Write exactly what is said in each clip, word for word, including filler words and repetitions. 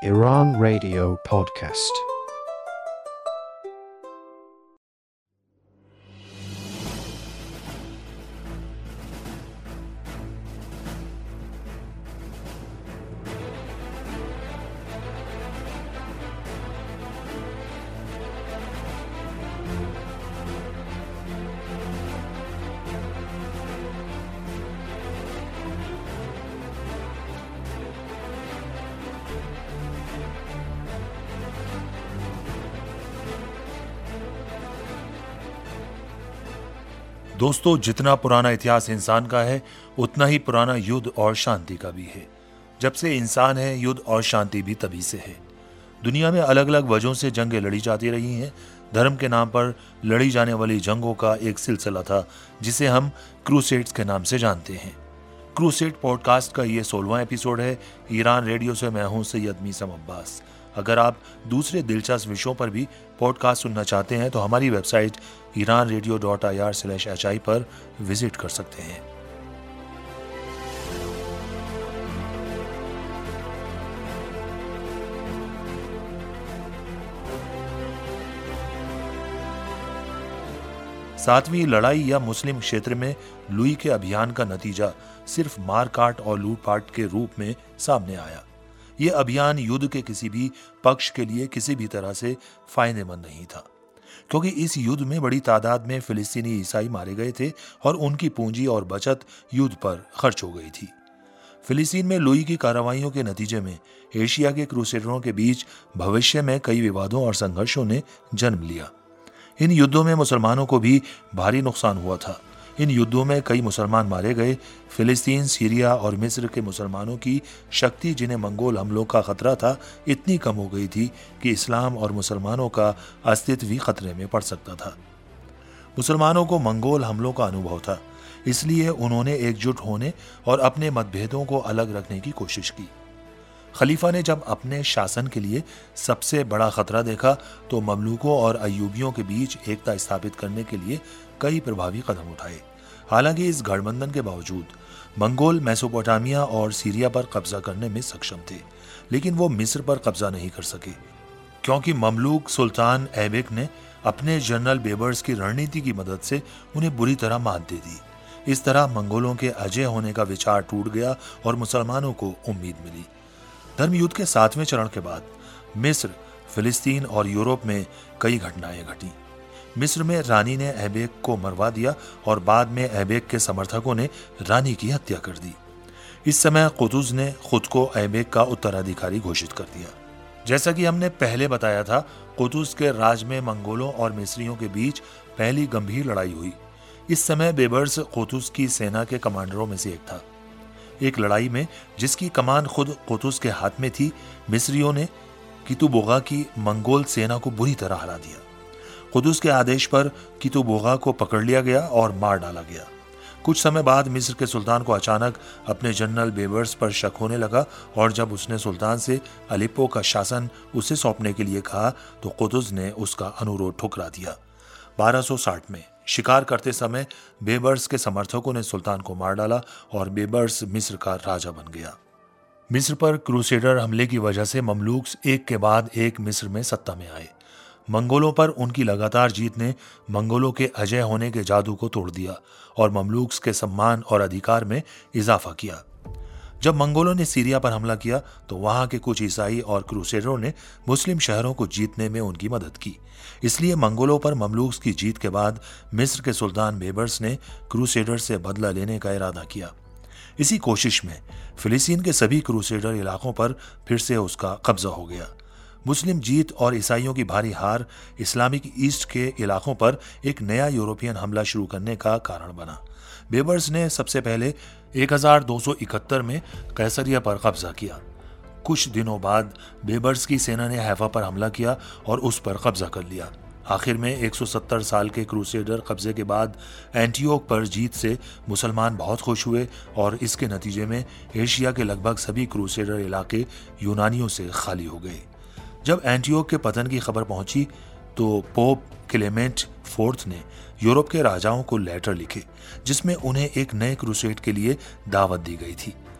Iran Radio Podcast. दोस्तों, जितना पुराना इतिहास इंसान का है उतना ही पुराना युद्ध और शांति का भी है। जब से इंसान है, युद्ध और शांति भी तभी से है। दुनिया में अलग अलग वजहों से जंगें लड़ी जाती रही हैं। धर्म के नाम पर लड़ी जाने वाली जंगों का एक सिलसिला था जिसे हम क्रूसेड्स के नाम से जानते हैं। क्रूसेड पॉडकास्ट का ये सोलहवां एपिसोड है। ईरान रेडियो से मैं हूं सैयद मीसम अब्बास। अगर आप दूसरे दिलचस्प विषयों पर भी पॉडकास्ट सुनना चाहते हैं तो हमारी website Iran radio dot I R slash H I पर विजिट कर सकते हैं। सातवीं लड़ाई या मुस्लिम क्षेत्र में लुई के अभियान का नतीजा सिर्फ मारकाट और लूटपाट के रूप में सामने आया। यह अभियान युद्ध के किसी भी पक्ष के लिए किसी भी तरह से फायदेमंद नहीं था, क्योंकि इस युद्ध में बड़ी तादाद में फिलिस्तीनी ईसाई मारे गए थे और उनकी पूंजी और बचत युद्ध पर खर्च हो गई थी। फिलिस्तीन में लुई की कार्रवाइयों के नतीजे में एशिया के क्रूसेडरों के बीच भविष्य में कई विवादों और संघर्षों ने जन्म लिया। इन युद्धों में मुसलमानों को भी भारी नुकसान हुआ था। इन युद्धों में कई मुसलमान मारे गए। फिलिस्तीन, सीरिया और मिस्र के मुसलमानों की शक्ति, जिन्हें मंगोल हमलों का खतरा था, इतनी कम हो गई थी कि इस्लाम और मुसलमानों का अस्तित्व भी खतरे में पड़ सकता था। मुसलमानों को मंगोल हमलों का अनुभव था, इसलिए उन्होंने एकजुट होने और अपने मतभेदों को अलग रखने की कोशिश की। खलीफा ने जब अपने शासन के लिए सबसे बड़ा खतरा देखा तो ममलूकों और अय्यूबियों के बीच एकता स्थापित करने के लिए कई प्रभावी कदम उठाए। हालांकि इस गठबंधन के बावजूद मंगोल मेसोपोटामिया और सीरिया पर कब्जा करने में सक्षम थे, लेकिन वो मिस्र पर कब्जा नहीं कर सके, क्योंकि ममलूक सुल्तान ऐबक ने अपने जनरल बेबर्स की रणनीति की मदद से उन्हें बुरी तरह मात दे दी। इस तरह मंगोलों के अजय होने का विचार टूट गया और मुसलमानों को उम्मीद मिली। धर्म युद्ध के सातवें चरण के बाद मिस्र, फिलिस्तीन और यूरोप में कई घटनाएं घटी। मिस्र में रानी ने ऐबक को मरवा दिया और बाद में ऐबक के समर्थकों ने रानी की हत्या कर दी। इस समय कुतुज ने खुद को ऐबक का उत्तराधिकारी घोषित कर दिया। जैसा कि हमने पहले बताया था, कुतुज के राज में मंगोलों और मिस्रियों के बीच पहली गंभीर लड़ाई हुई। इस समय बेबर्स कुतुज की सेना के कमांडरों में से एक था। एक लड़ाई में जिसकी कमान खुद कुतुज के हाथ में थी, मिस्रियों ने कितुबोगा की मंगोल सेना को बुरी तरह हरा दिया। कुतुज के आदेश पर कितुबोगा को पकड़ लिया गया और मार डाला गया। कुछ समय बाद मिस्र के सुल्तान को अचानक अपने जनरल बेबर्स पर शक होने लगा और जब उसने सुल्तान से अलिप्पो का शासन उसे सौंपने के लिए कहा तो कुतुज ने उसका अनुरोध ठुकरा दिया। बारह सौ साठ में शिकार करते समय बेबर्स के समर्थकों ने सुल्तान को मार डाला और बेबर्स मिस्र का राजा बन गया। मिस्र पर क्रूसेडर हमले की वजह से ममलूक्स एक के बाद एक मिस्र में सत्ता में आए। मंगोलों पर उनकी लगातार जीत ने मंगोलों के अजय होने के जादू को तोड़ दिया और ममलूक्स के सम्मान और अधिकार में इजाफा किया। जब मंगोलों ने सीरिया पर हमला किया तो वहां के कुछ ईसाई और क्रूसेडरों ने मुस्लिम शहरों को जीतने में उनकी मदद की। इसलिए मंगोलों पर ममलूक्स की जीत के बाद मिस्र के सुल्तान बेबर्स ने क्रूसेडर से बदला लेने का इरादा किया। इसी कोशिश में फिलिस्तीन के सभी क्रूसेडर इलाकों पर फिर से उसका कब्जा हो गया। मुस्लिम जीत और ईसाइयों की भारी हार इस्लामिक ईस्ट के इलाकों पर एक नया यूरोपियन हमला शुरू करने का कारण बना। बेबर्स ने सबसे पहले एक हज़ार दो सौ इकहत्तर में कैसरिया पर कब्जा किया। कुछ दिनों बाद बेबर्स की सेना ने हैफा पर हमला किया और उस पर कब्जा कर लिया। आखिर में एक सौ सत्तर साल के क्रूसेडर कब्जे के बाद एंटियोक पर जीत से मुसलमान बहुत खुश हुए और इसके नतीजे में एशिया के लगभग सभी क्रूसेडर इलाके यूनानियों से खाली हो गए। जब एंटियोक के पतन की खबर पहुंची तो पोप क्लेमेंट फोर्थ ने यूरोप के राजाओं को लेटर लिखे जिसमें उन्हें एक नए क्रूसेड के लिए दावत दी गई थी।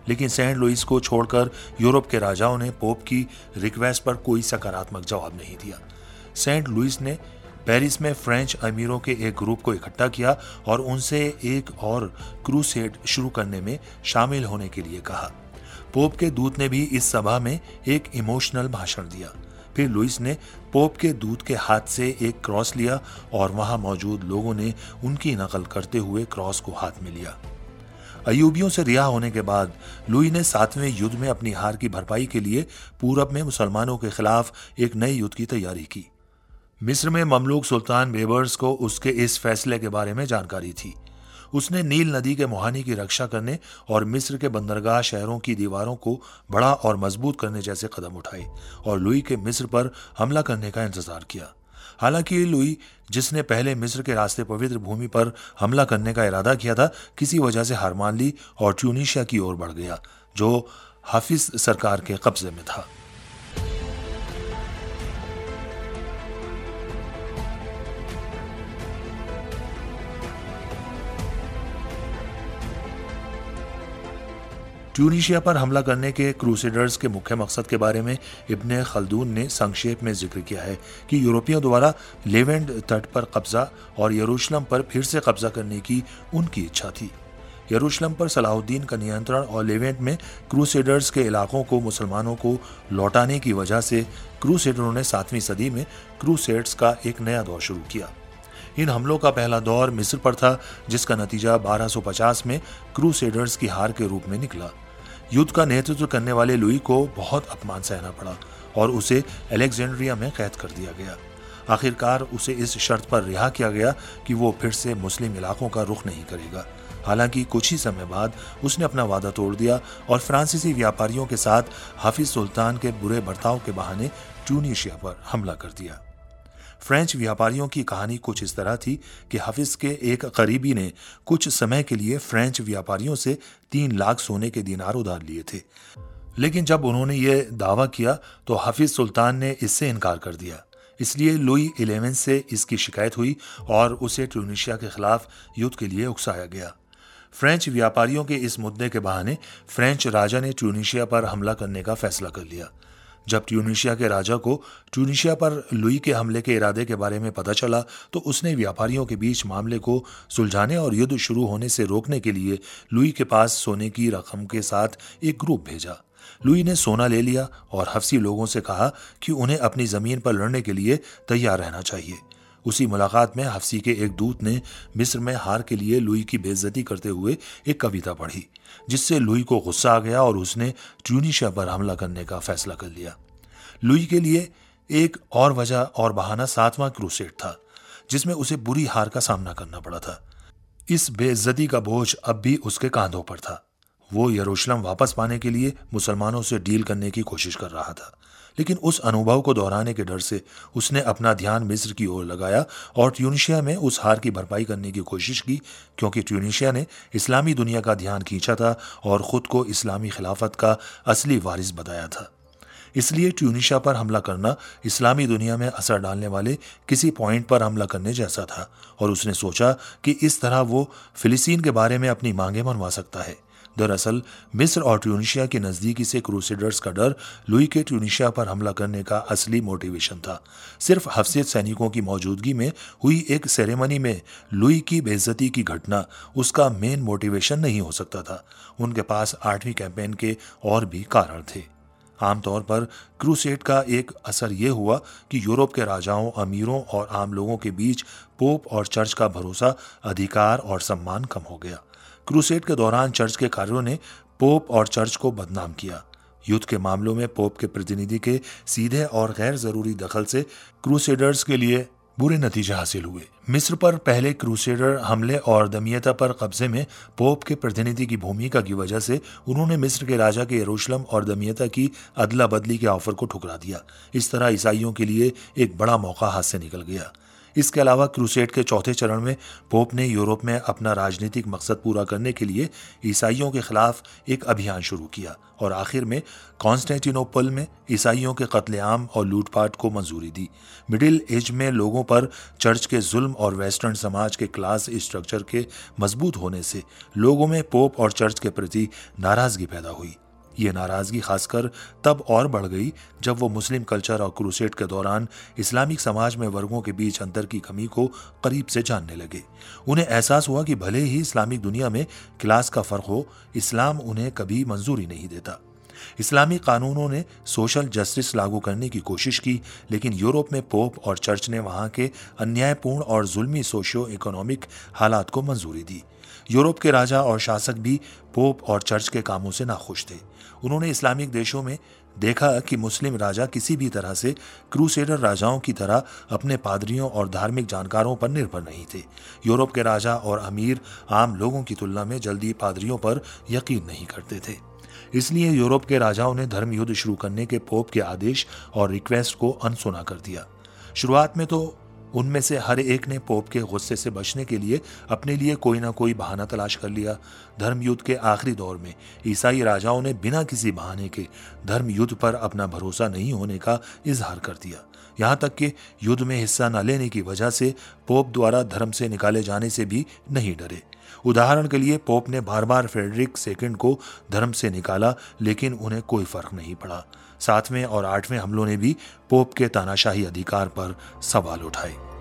लेकिन सेंट लुइस को छोड़कर यूरोप के राजाओं ने पोप की रिक्वेस्ट पर कोई सकारात्मक जवाब नहीं दिया। सेंट लुइस ने पेरिस में फ्रेंच अमीरों के एक ग्रुप को इकट्ठा किया और उनसे एक और क्रूसेड शुरू करने में शामिल होने के लिए कहा। पोप के दूत ने भी इस सभा में एक इमोशनल भाषण दिया। फिर लुइस ने पोप के दूत के हाथ से एक क्रॉस लिया और वहां मौजूद लोगों ने उनकी नकल करते हुए क्रॉस को हाथ में लिया। अयूबियों से रिहा होने के बाद लुई ने सातवें युद्ध में अपनी हार की भरपाई के लिए पूरब में मुसलमानों के खिलाफ एक नए युद्ध की तैयारी की। मिस्र में ममलूक सुल्तान बेबर्स को उसके इस फैसले के बारे में जानकारी थी। उसने नील नदी के मुहानी की रक्षा करने और मिस्र के बंदरगाह शहरों की दीवारों को बड़ा और मजबूत करने जैसे कदम उठाए और लुई के मिस्र पर हमला करने का इंतजार किया। हालांकि लुई, जिसने पहले मिस्र के रास्ते पवित्र भूमि पर हमला करने का इरादा किया था, किसी वजह से हार मान ली और ट्यूनीशिया की ओर बढ़ गया, जो हाफिज सरकार के कब्जे में था। ट्यूनीशिया पर हमला करने के क्रूसेडर्स के मुख्य मकसद के बारे में इब्ने खल्दून ने संक्षेप में जिक्र किया है कि यूरोपियों द्वारा लेवेंट तट पर कब्जा और यरूशलेम पर फिर से कब्जा करने की उनकी इच्छा थी। यरूशलेम पर सलाहुद्दीन का नियंत्रण और लेवेंट में क्रूसेडर्स के इलाकों को मुसलमानों को लौटाने की वजह से क्रूसेडरों ने सातवीं सदी में क्रूसेड्स का एक नया दौर शुरू किया। इन हमलों का पहला दौर मिस्र पर था, जिसका नतीजा बारह सौ पचास में क्रूसेडर्स की हार के रूप में निकला। युद्ध का नेतृत्व करने वाले लुई को बहुत अपमान सहना पड़ा और उसे अलेक्जेंड्रिया में कैद कर दिया गया। आखिरकार उसे इस शर्त पर रिहा किया गया कि वो फिर से मुस्लिम इलाकों का रुख नहीं करेगा। हालांकि कुछ ही समय बाद उसने अपना वादा तोड़ दिया और फ्रांसीसी व्यापारियों के साथ हाफिज सुल्तान के बुरे बर्ताव के बहाने ट्यूनीशिया पर हमला कर दिया। फ्रेंच व्यापारियों की कहानी कुछ इस तरह थी कि हाफिज के एक करीबी ने कुछ समय के लिए फ्रेंच व्यापारियों से तीन लाख सोने के दिनार उधार लिए थे, लेकिन जब उन्होंने ये दावा किया तो हाफिज सुल्तान ने इससे इनकार कर दिया। इसलिए लुई इलेवन से इसकी शिकायत हुई और उसे ट्यूनीशिया के खिलाफ युद्ध के लिए उकसाया गया। फ्रेंच व्यापारियों के इस मुद्दे के बहाने फ्रेंच राजा ने ट्यूनीशिया पर हमला करने का फैसला कर लिया। जब ट्यूनीशिया के राजा को ट्यूनीशिया पर लुई के हमले के इरादे के बारे में पता चला तो उसने व्यापारियों के बीच मामले को सुलझाने और युद्ध शुरू होने से रोकने के लिए लुई के पास सोने की रकम के साथ एक ग्रुप भेजा। लुई ने सोना ले लिया और हफ्सी लोगों से कहा कि उन्हें अपनी जमीन पर लड़ने के लिए तैयार रहना चाहिए। उसी मुलाकात में हफ्सी के एक दूत ने मिस्र में हार के लिए लुई की बेइज्जती करते हुए एक कविता पढ़ी, जिससे लुई को गुस्सा आ गया और उसने ट्यूनीशिया पर हमला करने का फैसला कर लिया। लुई के लिए एक और वजह और बहाना सातवां क्रूसेड था, जिसमें उसे बुरी हार का सामना करना पड़ा था। इस बेइज्जती का बोझ अब भी उसके कांधों पर था। वो यरूशलेम वापस पाने के लिए मुसलमानों से डील करने की कोशिश कर रहा था, लेकिन उस अनुभव को दोहराने के डर से उसने अपना ध्यान मिस्र की ओर लगाया और ट्यूनीशिया में उस हार की भरपाई करने की कोशिश की, क्योंकि ट्यूनीशिया ने इस्लामी दुनिया का ध्यान खींचा था और खुद को इस्लामी खिलाफत का असली वारिस बताया था। इसलिए ट्यूनीशिया पर हमला करना इस्लामी दुनिया में असर डालने वाले किसी पॉइंट पर हमला करने जैसा था और उसने सोचा कि इस तरह वो फिलिस्तीन के बारे में अपनी मांगें मनवा सकता है। दरअसल मिस्र और ट्यूनीशिया के नज़दीकी से क्रूसेडर्स का डर लुई के ट्यूनीशिया पर हमला करने का असली मोटिवेशन था। सिर्फ हफ्सियत सैनिकों की मौजूदगी में हुई एक सेरेमनी में लुई की बेइज्जती की घटना उसका मेन मोटिवेशन नहीं हो सकता था। उनके पास आठवीं कैंपेन के और भी कारण थे। आमतौर पर क्रूसेड का एक असर यह हुआ कि यूरोप के राजाओं, अमीरों और आम लोगों के बीच पोप और चर्च का भरोसा, अधिकार और सम्मान कम हो गया। क्रूसेड के दौरान चर्च के कार्यों ने पोप और चर्च को बदनाम किया। युद्ध के मामलों में पोप के प्रतिनिधि के सीधे और गैर जरूरी दखल से क्रूसेडर्स के लिए बुरे नतीजे हासिल हुए। मिस्र पर पहले क्रूसेडर हमले और दमियता पर कब्जे में पोप के प्रतिनिधि की भूमिका की वजह से उन्होंने मिस्र के राजा के यरूशलेम और दमियता की अदला बदली के ऑफर को ठुकरा दिया। इस तरह ईसाइयों के लिए एक बड़ा मौका हाथ से निकल गया। इसके अलावा क्रूसेड के चौथे चरण में पोप ने यूरोप में अपना राजनीतिक मकसद पूरा करने के लिए ईसाइयों के खिलाफ एक अभियान शुरू किया और आखिर में कॉन्स्टेंटिनोपल में ईसाइयों के कत्लेआम और लूटपाट को मंजूरी दी। मिडिल एज में लोगों पर चर्च के जुल्म और वेस्टर्न समाज के क्लास स्ट्रक्चर के मजबूत होने से लोगों में पोप और चर्च के प्रति नाराजगी पैदा हुई। ये नाराजगी खासकर तब और बढ़ गई जब वो मुस्लिम कल्चर और क्रूसेड के दौरान इस्लामिक समाज में वर्गों के बीच अंतर की कमी को करीब से जानने लगे। उन्हें एहसास हुआ कि भले ही इस्लामिक दुनिया में क्लास का फर्क हो, इस्लाम उन्हें कभी मंजूरी नहीं देता। इस्लामी कानूनों ने सोशल जस्टिस लागू करने की कोशिश की, लेकिन यूरोप में पोप और चर्च ने वहां के अन्यायपूर्ण और जुल्मी सोशियो इकोनॉमिक हालात को मंजूरी दी। यूरोप के राजा और शासक भी पोप और चर्च के कामों से नाखुश थे। उन्होंने इस्लामिक देशों में देखा कि मुस्लिम राजा किसी भी तरह से क्रूसेडर राजाओं की तरह अपने पादरियों और धार्मिक जानकारों पर निर्भर नहीं थे। यूरोप के राजा और अमीर आम लोगों की तुलना में जल्दी पादरियों पर यकीन नहीं करते थे। इसलिए यूरोप के राजाओं ने धर्म युद्ध शुरू करने के पोप के आदेश और रिक्वेस्ट को अनसुना कर दिया। शुरुआत में तो उनमें से हर एक ने पोप के गुस्से से बचने के लिए अपने लिए कोई ना कोई बहाना तलाश कर लिया। धर्म युद्ध के आखिरी दौर में ईसाई राजाओं ने बिना किसी बहाने के धर्म युद्ध पर अपना भरोसा नहीं होने का इजहार कर दिया। यहाँ तक कि युद्ध में हिस्सा न लेने की वजह से पोप द्वारा धर्म से निकाले जाने से भी नहीं डरे। उदाहरण के लिए पोप ने बार बार फ्रेडरिक सेकंड को धर्म से निकाला, लेकिन उन्हें कोई फर्क नहीं पड़ा। सातवें और आठवें हमलों ने भी पोप के तानाशाही अधिकार पर सवाल उठाए।